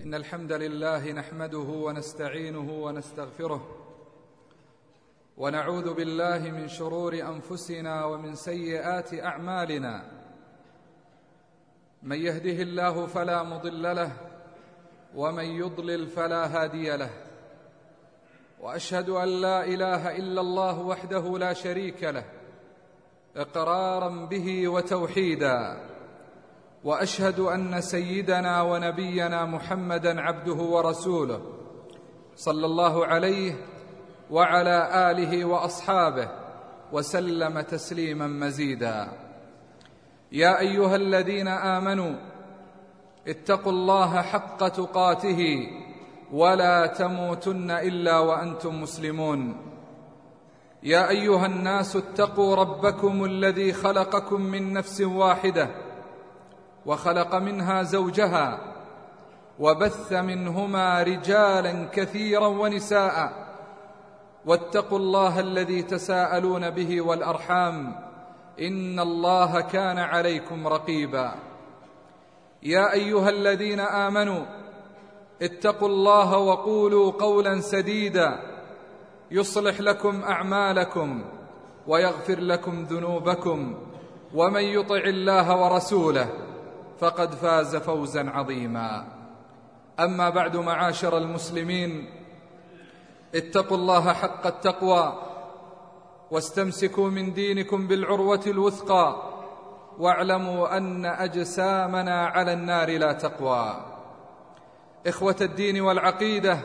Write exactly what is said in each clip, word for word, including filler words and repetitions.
إن الحمد لله نحمده ونستعينه ونستغفره ونعوذ بالله من شرور أنفسنا ومن سيئات أعمالنا. من يهده الله فلا مضل له ومن يضلل فلا هادي له، وأشهد أن لا إله إلا الله وحده لا شريك له إقرارا به وتوحيدا، وأشهد أن سيدنا ونبينا محمدا عبده ورسوله صلى الله عليه وعلى آله وأصحابه وسلم تسليما مزيدا. يا أيها الذين آمنوا اتقوا الله حق تقاته ولا تموتن إلا وأنتم مسلمون. يا أيها الناس اتقوا ربكم الذي خلقكم من نفس واحدة وخلق منها زوجها وبث منهما رجالا كثيرا ونساء، واتقوا الله الذي تساءلون به والأرحام إن الله كان عليكم رقيبا. يا أيها الذين آمنوا اتقوا الله وقولوا قولا سديدا يصلح لكم أعمالكم ويغفر لكم ذنوبكم، ومن يطع الله ورسوله فقد فاز فوزا عظيما. أما بعد، معاشر المسلمين، اتقوا الله حق التقوى واستمسكوا من دينكم بالعروة الوثقى، واعلموا أن أجسامنا على النار لا تقوى. إخوة الدين والعقيدة،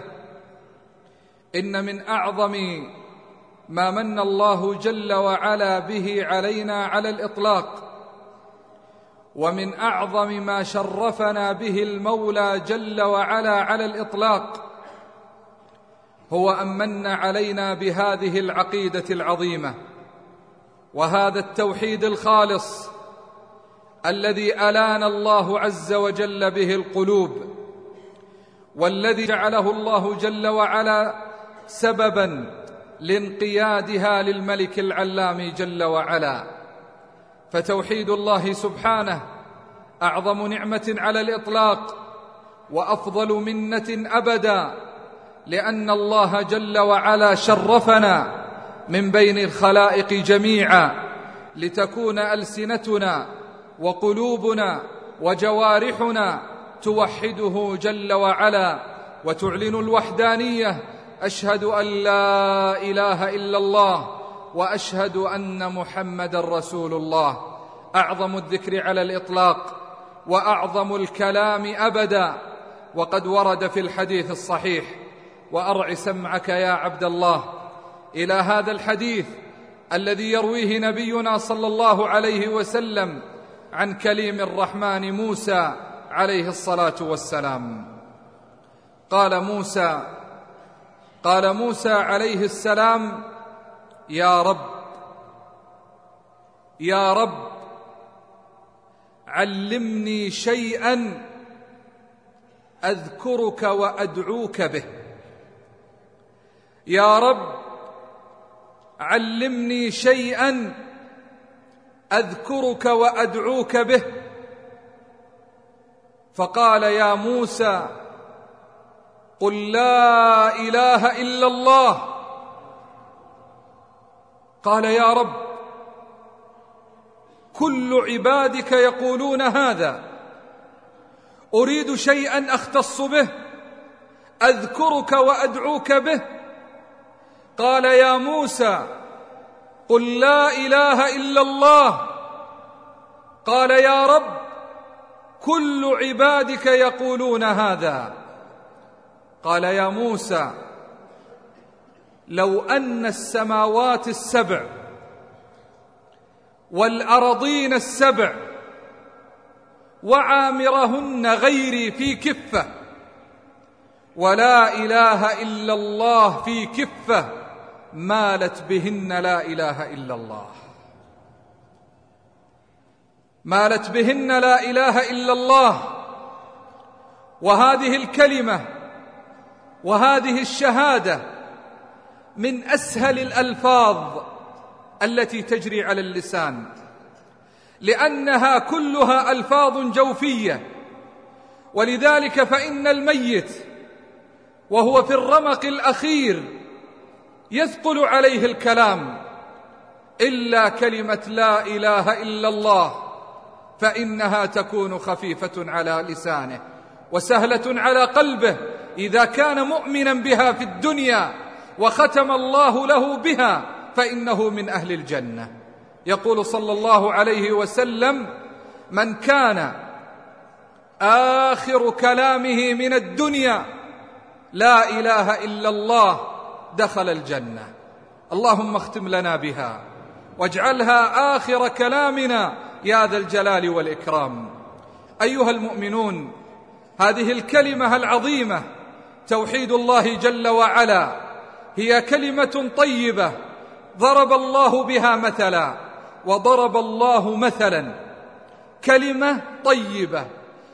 إن من أعظم ما من الله جل وعلا به علينا على الإطلاق، ومن أعظم ما شرفنا به المولى جل وعلا على الإطلاق، هو أن من علينا بهذه العقيدة العظيمة وهذا التوحيد الخالص الذي ألان الله عز وجل به القلوب، والذي جعله الله جل وعلا سببا لانقيادها للملك العلام جل وعلا. فتوحيد الله سبحانه أعظم نعمة على الإطلاق وأفضل منة أبدا، لأن الله جل وعلا شرفنا من بين الخلائق جميعا لتكون ألسنتنا وقلوبنا وجوارحنا توحده جل وعلا وتعلن الوحدانية. أشهد أن لا إله إلا الله وأشهد أن محمد رسول الله. أعظم الذكر على الإطلاق وأعظم الكلام أبدا، وقد ورد في الحديث الصحيح، وأرع سمعك يا عبد الله إلى هذا الحديث الذي يرويه نبينا صلى الله عليه وسلم عن كليم الرحمن موسى عليه الصلاة والسلام. قال موسى قال موسى عليه السلام: يا رب يا رب علمني شيئا أذكرك وأدعوك به. يا رب علمني شيئا أذكرك وأدعوك به. فقال: يا موسى قل لا إله إلا الله. قال: يا رب كل عبادك يقولون هذا، أريد شيئا أختص به أذكرك وأدعوك به. قال: يا موسى قل لا إله إلا الله. قال: يا رب كل عبادك يقولون هذا. قال: يا موسى لو أن السماوات السبع والأرضين السبع وعامرهن غيري في كفة، ولا إله إلا الله في كفة، مالت بهن لا إله إلا الله. مالت بهن لا إله إلا الله. وهذه الكلمة وهذه الشهادة من أسهل الألفاظ التي تجري على اللسان، لأنها كلها ألفاظ جوفية ولذلك فإن الميت وهو في الرمق الأخير يثقل عليه الكلام إلا كلمة لا إله إلا الله، فإنها تكون خفيفة على لسانه وسهلة على قلبه إذا كان مؤمنا بها في الدنيا وختم الله له بها، فإنه من أهل الجنة. يقول صلى الله عليه وسلم: من كان آخر كلامه من الدنيا لا إله إلا الله دخل الجنة. اللهم اختم لنا بها واجعلها آخر كلامنا يا ذا الجلال والإكرام. أيها المؤمنون، هذه الكلمة العظيمة توحيد الله جل وعلا هي كلمة طيبة ضرب الله بها مثلا، وضرب الله مثلا كلمة طيبة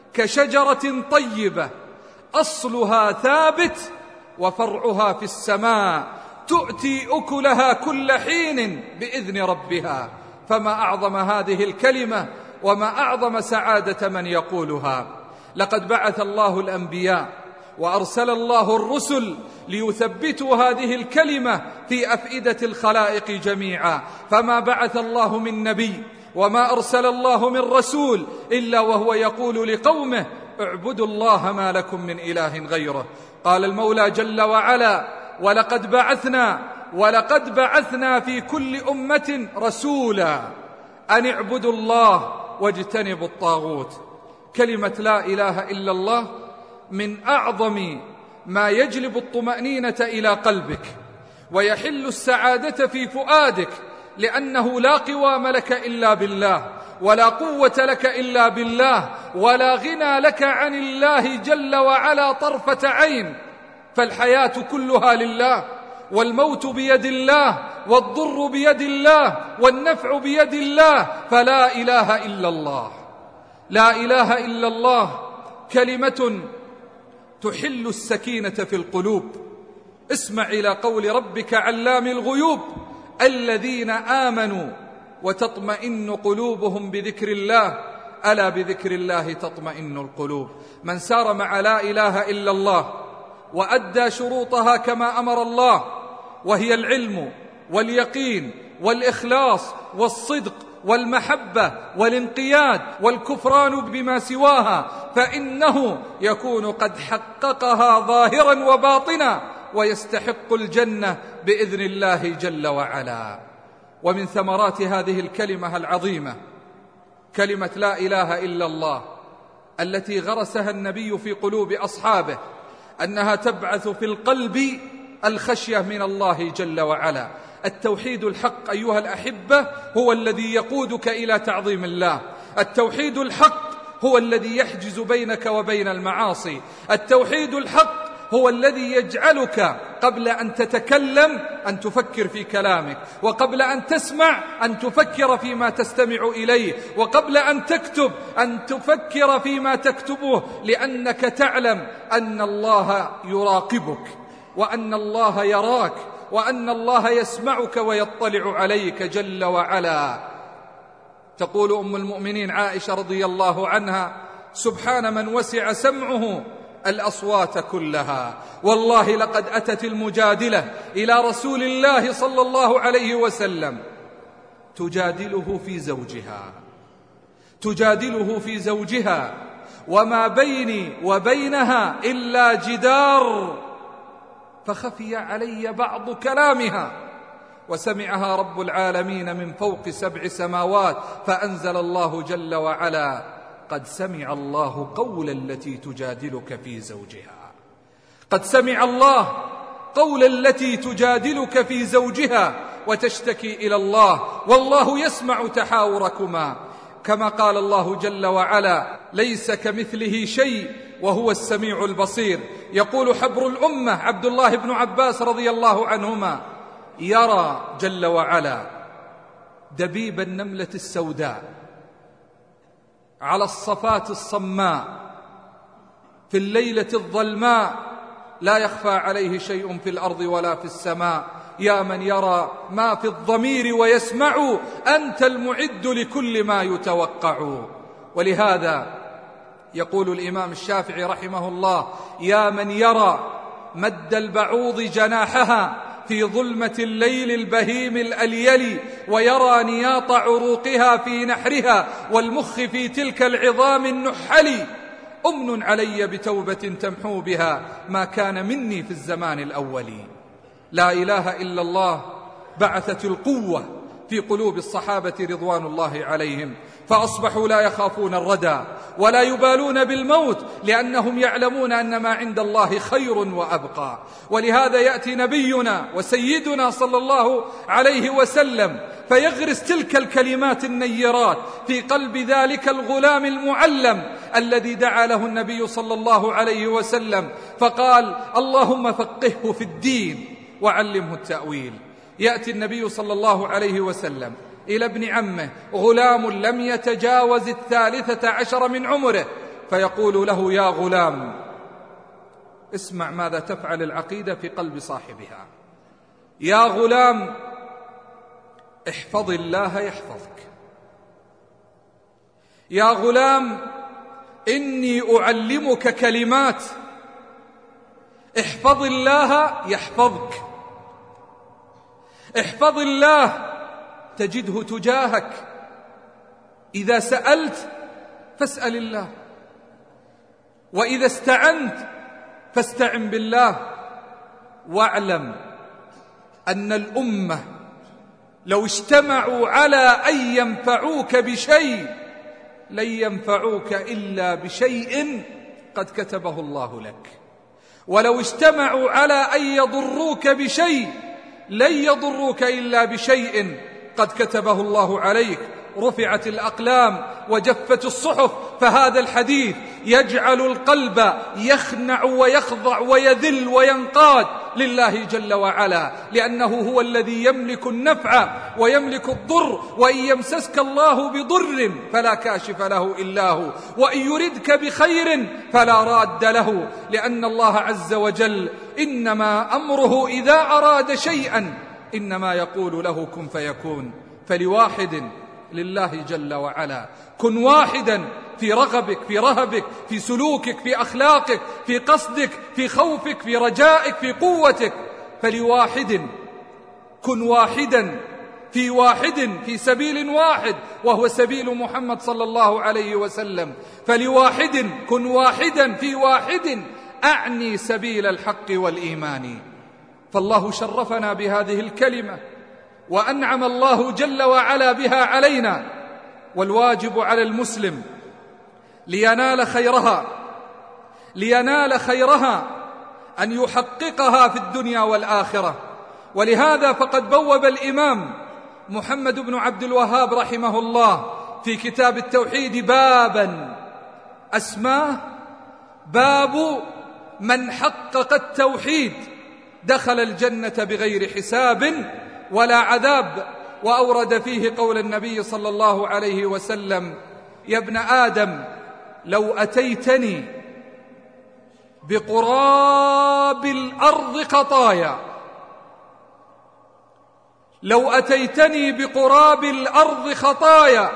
كشجرة طيبة أصلها ثابت وفرعها في السماء تؤتي أكلها كل حين بإذن ربها. فما أعظم هذه الكلمة وما أعظم سعادة من يقولها. لقد بعث الله الأنبياء وأرسل الله الرسل ليثبتوا هذه الكلمة في أفئدة الخلائق جميعا، فما بعث الله من نبي وما أرسل الله من رسول إلا وهو يقول لقومه: اعبدوا الله ما لكم من إله غيره. قال المولى جل وعلا: ولقد بعثنا ولقد بعثنا في كل أمة رسولا أن اعبدوا الله واجتنبوا الطاغوت. كلمة لا إله إلا الله من أعظم ما يجلب الطمأنينة إلى قلبك ويحل السعادة في فؤادك، لأنه لا قوام لك إلا بالله، ولا قوة لك إلا بالله، ولا غنى لك عن الله جل وعلا طرفة عين. فالحياة كلها لله، والموت بيد الله، والضر بيد الله، والنفع بيد الله. فلا إله إلا الله، لا إله إلا الله كلمة تحل السكينة في القلوب. اسمع إلى قول ربك علام الغيوب: الذين آمنوا وتطمئن قلوبهم بذكر الله، ألا بذكر الله تطمئن القلوب. من سار مع لا إله إلا الله وأدى شروطها كما أمر الله، وهي العلم واليقين والإخلاص والصدق والمحبة والانقياد والكفران بما سواها، فإنه يكون قد حققها ظاهرا وباطنا ويستحق الجنة بإذن الله جل وعلا. ومن ثمرات هذه الكلمة العظيمة كلمة لا إله إلا الله التي غرسها النبي في قلوب أصحابه، أنها تبعث في القلب الخشية من الله جل وعلا. التوحيد الحق أيها الأحبة هو الذي يقودك إلى تعظيم الله. التوحيد الحق هو الذي يحجز بينك وبين المعاصي. التوحيد الحق هو الذي يجعلك قبل أن تتكلم أن تفكر في كلامك، وقبل أن تسمع أن تفكر فيما تستمع إليه، وقبل أن تكتب أن تفكر فيما تكتبه، لأنك تعلم أن الله يراقبك، وأن الله يراك، وأن الله يسمعك ويطلع عليك جل وعلا. تقول أم المؤمنين عائشة رضي الله عنها: سبحان من وسع سمعه الأصوات كلها. والله لقد أتت المجادلة إلى رسول الله صلى الله عليه وسلم تجادله في زوجها تجادله في زوجها وما بيني وبينها إلا جدار، فخفي علي بعض كلامها، وسمعها رب العالمين من فوق سبع سماوات، فأنزل الله جل وعلا: قد سمع الله قول التي تجادلك في زوجها. قد سمع الله قول التي تجادلك في زوجها وتشتكي إلى الله، والله يسمع تحاوركما. كما قال الله جل وعلا: ليس كمثله شيء وهو السميع البصير. يقول حبر الأمة عبد الله بن عباس رضي الله عنهما: يرى جل وعلا دبيب النملة السوداء على الصفات الصماء في الليلة الظلماء، لا يخفى عليه شيء في الأرض ولا في السماء. يا من يرى ما في الضمير ويسمع، أنت المعد لكل ما يتوقع. ولهذا يقول الإمام الشافعي رحمه الله: يا من يرى مد البعوض جناحها في ظلمة الليل البهيم الأليل، ويرى نياط عروقها في نحرها والمخ في تلك العظام النحل، أمن علي بتوبة تمحو بها ما كان مني في الزمان الأول. لا إله إلا الله بعثت القوة في قلوب الصحابة رضوان الله عليهم، فأصبحوا لا يخافون الردى ولا يبالون بالموت، لأنهم يعلمون أن ما عند الله خير وأبقى. ولهذا يأتي نبينا وسيدنا صلى الله عليه وسلم فيغرس تلك الكلمات النيرات في قلب ذلك الغلام المعلم الذي دعا له النبي صلى الله عليه وسلم فقال: اللهم فقهه في الدين وعلمه التأويل. يأتي النبي صلى الله عليه وسلم إلى ابن عمه غلام لم يتجاوز الثالثة عشر من عمره، فيقول له: يا غلام، اسمع ماذا تفعل العقيدة في قلب صاحبها. يا غلام، احفظ الله يحفظك. يا غلام، إني أعلمك كلمات، احفظ الله يحفظك. احفظ الله تجده تجاهك. إذا سألت فاسأل الله، وإذا استعنت فاستعن بالله. واعلم أن الأمة لو اجتمعوا على أن ينفعوك بشيء لن ينفعوك إلا بشيء قد كتبه الله لك، ولو اجتمعوا على أن يضروك بشيء لن يضروك إلا بشيء قد كتبه الله عليك. رفعت الأقلام وجفت الصحف، فهذا الحديث يجعل القلب يخنع ويخضع ويذل وينقاد لله جل وعلا، لأنه هو الذي يملك النفع ويملك الضر، وإن يمسسك الله بضر فلا كاشف له إلا هو، وإن يردك بخير فلا راد له، لأن الله عز وجل إنما أمره إذا أراد شيئا إنما يقول له كن فيكون. فلواحد لله جل وعلا كن واحدا في رغبك، في رهبك، في سلوكك، في أخلاقك، في قصدك، في خوفك، في رجائك، في قوتك. فلواحد كن واحدا في واحد في سبيل واحد وهو سبيل محمد صلى الله عليه وسلم. فلواحد كن واحدا في واحد، أعني سبيل الحق والإيمان. فالله شرفنا بهذه الكلمة وأنعم الله جل وعلا بها علينا، والواجب على المسلم لينال خيرها لينال خيرها أن يحققها في الدنيا والآخرة. ولهذا فقد بوب الإمام محمد بن عبد الوهاب رحمه الله في كتاب التوحيد بابا أسماه باب من حقق التوحيد دخل الجنة بغير حساب ولا عذاب، وأورد فيه قول النبي صلى الله عليه وسلم: يا ابن آدم لو أتيتني بقراب الأرض خطايا لو أتيتني بقراب الأرض خطايا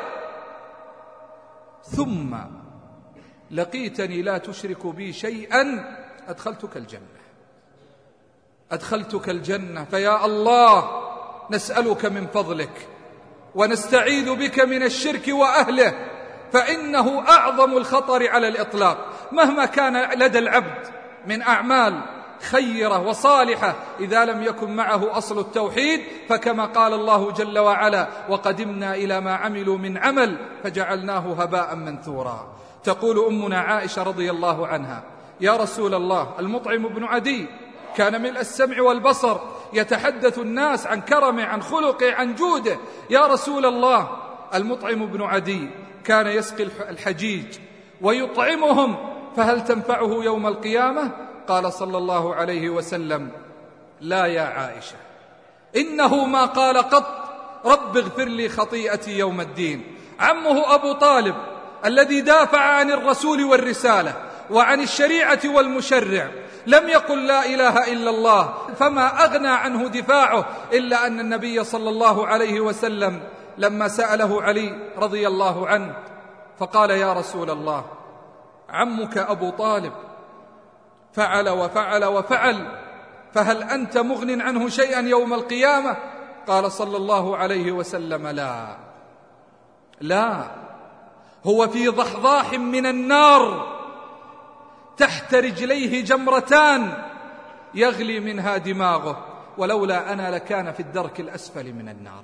ثم لقيتني لا تشرك بي شيئا أدخلتك الجنة أدخلتك الجنة. فيا الله نسألك من فضلك ونستعيذ بك من الشرك وأهله، فإنه أعظم الخطر على الإطلاق. مهما كان لدى العبد من أعمال خيرة وصالحة إذا لم يكن معه أصل التوحيد، فكما قال الله جل وعلا: وقدمنا إلى ما عملوا من عمل فجعلناه هباء منثورا. تقول أمنا عائشة رضي الله عنها: يا رسول الله، المطعم بن عدي كان ملء السمع والبصر، يتحدث الناس عن كرمه، عن خلقه، عن جوده. يا رسول الله، المطعم بن عدي كان يسقي الحجيج ويطعمهم، فهل تنفعه يوم القيامة؟ قال صلى الله عليه وسلم: لا يا عائشة، إنه ما قال قط رب اغفر لي خطيئتي يوم الدين. عمه أبو طالب الذي دافع عن الرسول والرسالة وعن الشريعة والمشرع لم يقل لا إله إلا الله، فما أغنى عنه دفاعه إلا أن النبي صلى الله عليه وسلم لما سأله علي رضي الله عنه فقال: يا رسول الله، عمك أبو طالب فعل وفعل وفعل، فهل أنت مغن عنه شيئا يوم القيامة؟ قال صلى الله عليه وسلم: لا لا، هو في ضحضاح من النار تحت رجليه جمرتان يغلي منها دماغه، ولولا أنا لكان في الدرك الأسفل من النار.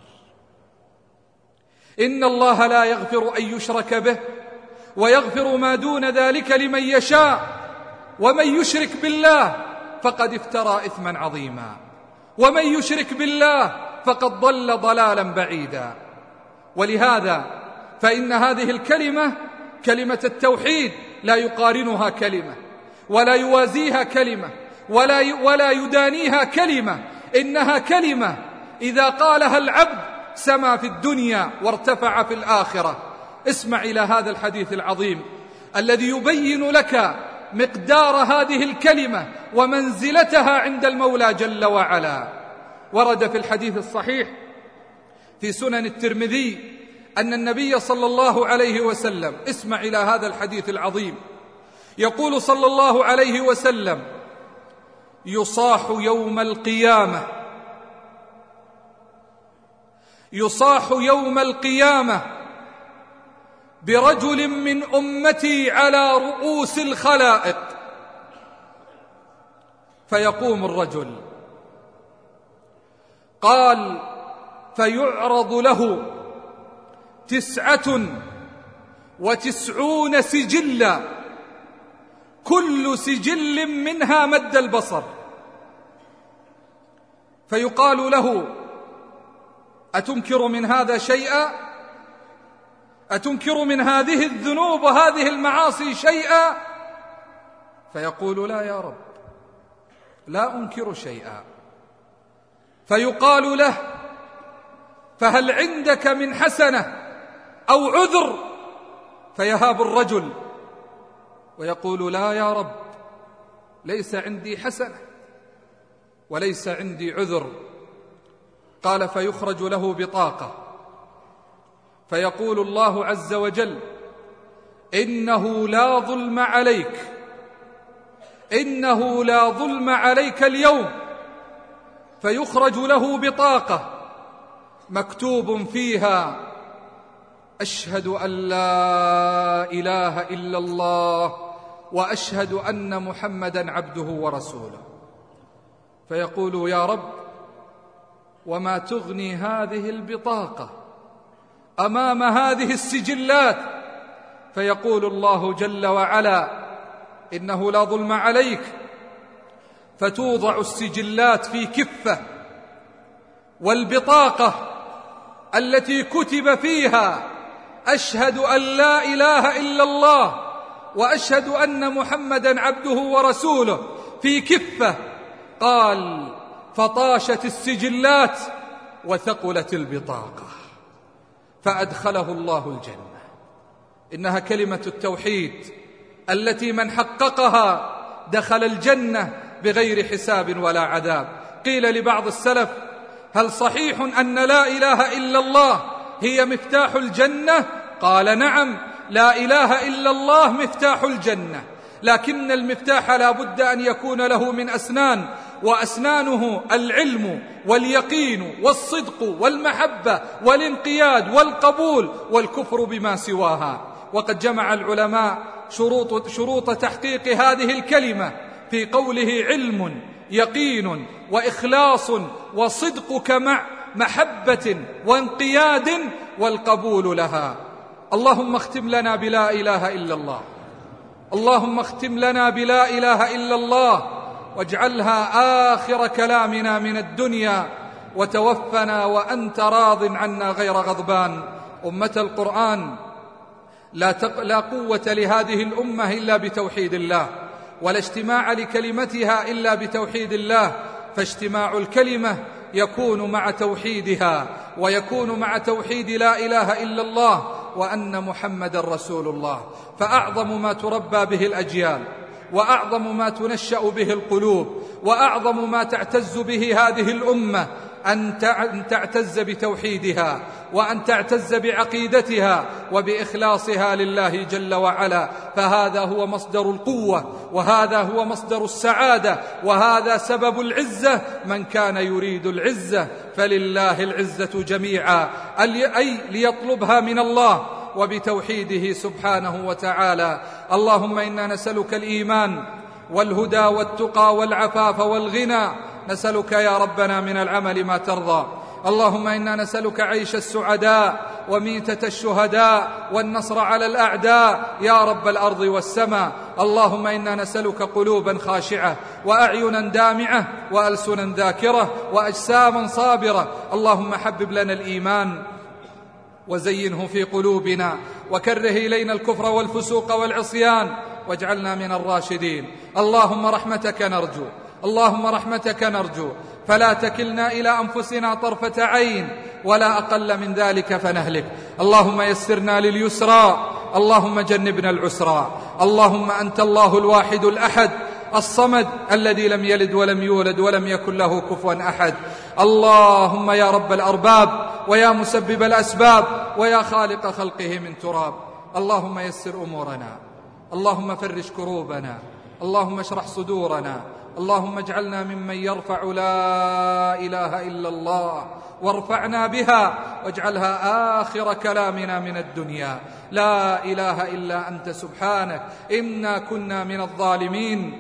إن الله لا يغفر أن يشرك به ويغفر ما دون ذلك لمن يشاء، ومن يشرك بالله فقد افترى إثما عظيما، ومن يشرك بالله فقد ضل ضلالا بعيدا. ولهذا فإن هذه الكلمة، كلمة التوحيد، لا يقارنها كلمة ولا يوازيها كلمة ولا ولا يدانيها كلمة، إنها كلمة إذا قالها العبد سما في الدنيا وارتفع في الآخرة. اسمع إلى هذا الحديث العظيم الذي يبين لك مقدار هذه الكلمة ومنزلتها عند المولى جل وعلا. ورد في الحديث الصحيح في سنن الترمذي أن النبي صلى الله عليه وسلم، اسمع إلى هذا الحديث العظيم، يقول صلى الله عليه وسلم: يصاح يوم القيامة يصاح يوم القيامة برجل من أمتي على رؤوس الخلائق، فيقوم الرجل، قال: فيعرض له تسعة وتسعون سجلا، كل سجل منها مد البصر، فيقال له: أتنكر من هذا شيئا؟ أتنكر من هذه الذنوب وهذه المعاصي شيئا؟ فيقول: لا يا رب، لا أنكر شيئا. فيقال له: فهل عندك من حسنة أو عذر؟ فيهاب الرجل ويقول: لا يا رب، ليس عندي حسنة وليس عندي عذر. قال: فيخرج له بطاقة، فيقول الله عز وجل: إنه لا ظلم عليك إنه لا ظلم عليك اليوم. فيخرج له بطاقة مكتوب فيها: أشهد أن لا إله إلا الله وأشهد أن محمدا عبده ورسوله. فيقول: يا رب، وما تغني هذه البطاقة أمام هذه السجلات؟ فيقول الله جل وعلا: إنه لا ظلم عليك. فتوضع السجلات في كفة، والبطاقة التي كتب فيها أشهد أن لا إله إلا الله وأشهد أن محمدا عبده ورسوله في كفة. قال: فطاشت السجلات وثقلت البطاقة، فأدخله الله الجنة. إنها كلمة التوحيد التي من حققها دخل الجنة بغير حساب ولا عذاب. قيل لبعض السلف: هل صحيح أن لا إله إلا الله هي مفتاح الجنة؟ قال: نعم، لا إله إلا الله مفتاح الجنة، لكن المفتاح لا بد أن يكون له من أسنان، وأسنانه العلم واليقين والصدق والمحبة والانقياد والقبول والكفر بما سواها. وقد جمع العلماء شروط, شروط تحقيق هذه الكلمة في قوله: علم، يقين، وإخلاص، وصدقك مع محبة وانقياد والقبول لها. اللهم اختم لنا بلا إله إلا الله اللهم اختم لنا بلا إله إلا الله، واجعلها آخر كلامنا من الدنيا، وتوفنا وأنت راض عنا غير غضبان. أمة القرآن، لا, تق... لا قوة لهذه الأمة إلا بتوحيد الله، ولا اجتماع لكلمتها إلا بتوحيد الله، فاجتماع الكلمة يكون مع توحيدها، ويكون مع توحيد لا إله إلا الله وأن محمد رسول الله. فأعظم ما تربى به الأجيال، وأعظم ما تنشأ به القلوب، وأعظم ما تعتز به هذه الأمة أن تعتز بتوحيدها، وأن تعتز بعقيدتها وبإخلاصها لله جل وعلا، فهذا هو مصدر القوة، وهذا هو مصدر السعادة، وهذا سبب العزة. من كان يريد العزة فلله العزة جميعا، أي ليطلبها من الله وبتوحيده سبحانه وتعالى. اللهم إنا نسألك الإيمان والهدى والتقى والعفاف والغنى، نسألك يا ربنا من العمل ما ترضى. اللهم إنا نسألك عيش السعداء وميتة الشهداء والنصر على الأعداء يا رب الأرض والسماء. اللهم إنا نسألك قلوبا خاشعة وأعينا دامعة وألسنا ذاكرة وأجساما صابرة. اللهم حبب لنا الإيمان وزينه في قلوبنا، وكره إلينا الكفر والفسوق والعصيان، واجعلنا من الراشدين. اللهم رحمتك نرجو، اللهم رحمتك نرجو، فلا تكلنا إلى أنفسنا طرفة عين ولا أقل من ذلك فنهلك. اللهم يسرنا لليسرى، اللهم جنبنا العسرى. اللهم أنت الله الواحد الأحد الصمد الذي لم يلد ولم يولد ولم يكن له كفوا أحد. اللهم يا رب الأرباب ويا مسبب الأسباب ويا خالق خلقه من تراب، اللهم يسر أمورنا، اللهم فرج كروبنا، اللهم اشرح صدورنا، اللهم اجعلنا ممن يرفع لا إله إلا الله وارفعنا بها، واجعلها آخر كلامنا من الدنيا. لا إله إلا أنت سبحانك إنا كنا من الظالمين.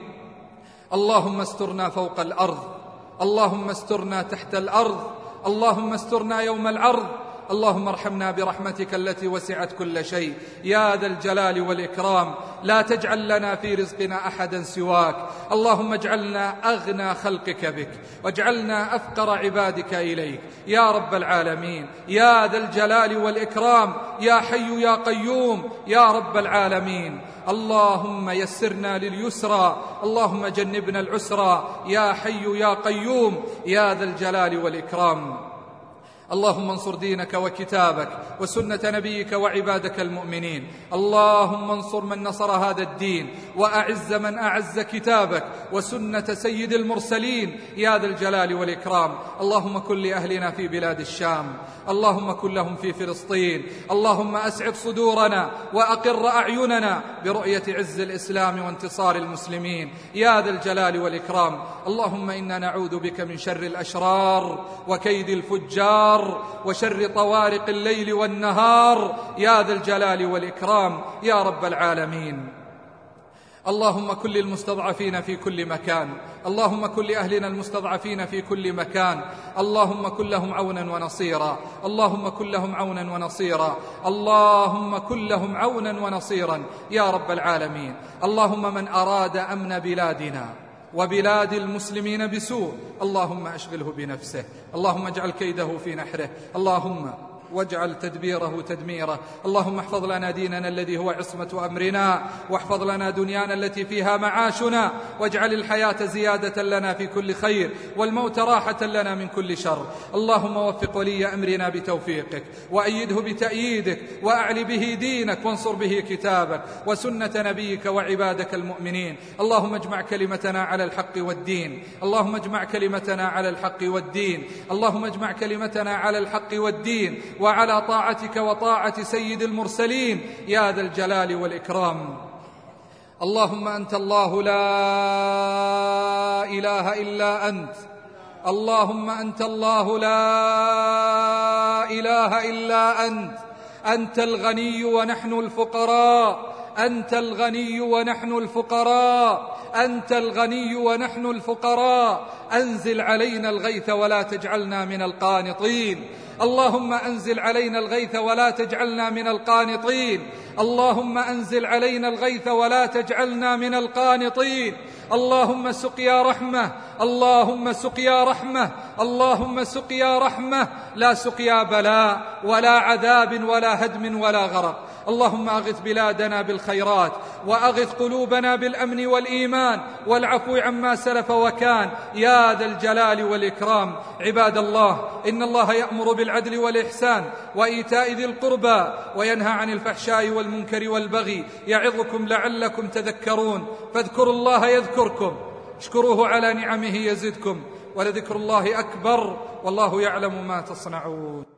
اللهم استرنا فوق الأرض، اللهم استرنا تحت الأرض، اللهم استرنا يوم العرض. اللهم ارحمنا برحمتك التي وسعت كل شيء يا ذا الجلال والإكرام. لا تجعل لنا في رزقنا أحدا سواك. اللهم اجعلنا أغنى خلقك بك، واجعلنا أفقر عبادك إليك يا رب العالمين، يا ذا الجلال والإكرام، يا حي يا قيوم يا رب العالمين. اللهم يسرنا لليسرى، اللهم جنبنا العسرى، يا حي يا قيوم يا ذا الجلال والإكرام. اللهم انصر دينك وكتابك وسنة نبيك وعبادك المؤمنين. اللهم انصر من نصر هذا الدين، وأعز من أعز كتابك وسنة سيد المرسلين يا ذا الجلال والإكرام. اللهم كن لأهلنا في بلاد الشام، اللهم كن لهم في فلسطين. اللهم أسعد صدورنا وأقر أعيننا برؤية عز الإسلام وانتصار المسلمين يا ذا الجلال والإكرام. اللهم إنا نعوذ بك من شر الأشرار وكيد الفجار وشر طوارق الليل والنهار يا ذا الجلال والإكرام يا رب العالمين. اللهم كن للمستضعفين في كل مكان، اللهم كن لأهلنا المستضعفين في كل مكان، اللهم كن لهم عونا ونصيرا، اللهم كن لهم عونا ونصيرا، اللهم كن لهم عونا ونصيرا يا رب العالمين. اللهم من أراد أمن بلادنا وبلاد المسلمين بسوء اللهم أشغله بنفسه، اللهم اجعل كيده في نحره، اللهم واجعل تدبيره تدميره. اللهم احفظ لنا ديننا الذي هو عصمة أمرنا، واحفظ لنا دنيانا التي فيها معاشنا، واجعل الحياة زيادة لنا في كل خير والموت راحة لنا من كل شر. اللهم وفق ولي أمرنا بتوفيقك، وأيده بتأييدك، وأعل به دينك، وانصر به كتابك وسنة نبيك وعبادك المؤمنين. اللهم اجمع كلمتنا على الحق والدين، اللهم اجمع كلمتنا على الحق والدين، اللهم اجمع كلمتنا على الحق والدين وعلى طاعتك وطاعة سيد المرسلين يا ذا الجلال والإكرام. اللهم أنت الله لا إله إلا أنت، اللهم أنت الله لا إله إلا أنت، أنت الغني ونحن الفقراء، أنت الغني ونحن الفقراء، أنت الغني ونحن الفقراء. أنزل علينا الغيث ولا تجعلنا من القانطين، اللهم أنزل علينا الغيث ولا تجعلنا من القانطين، اللهم أنزل علينا الغيث ولا تجعلنا من القانطين. اللهم سقيا رحمة، اللهم سقيا رحمة، اللهم سقيا رحمة، لا سقيا بلاء ولا عذاب ولا هدم ولا غرق. اللهم أغث بلادنا بالخيرات، وأغث قلوبنا بالأمن والإيمان والعفو عما سلف وكان يا ذا الجلال والإكرام. عباد الله، إن الله يأمر بالعدل والإحسان وإيتاء ذي القربى وينهى عن الفحشاء والمنكر والبغي، يعظكم لعلكم تذكرون. فاذكروا الله يذكركم، اشكروه على نعمه يزدكم، ولذكر الله أكبر، والله يعلم ما تصنعون.